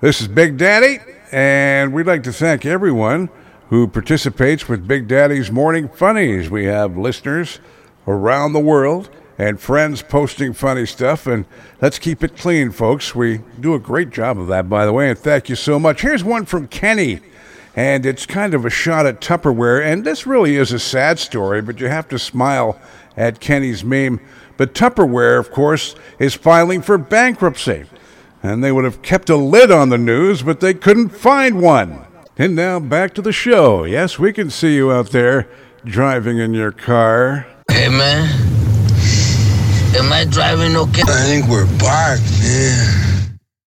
This is Big Daddy, and we'd like to thank everyone who participates with Big Daddy's Morning Funnies. We have listeners around the world and friends posting funny stuff, and let's keep it clean, folks. We do a great job of that, by the way, and thank you so much. Here's one from Kenny, and it's kind of a shot at Tupperware, and this really is a sad story, but you have to smile at Kenny's meme. But Tupperware, of course, is filing for bankruptcy. And they would have kept a lid on the news, but they couldn't find one. And now back to the show. Yes, we can see you out there driving in your car. Hey, man. Am I driving okay? I think we're parked, man.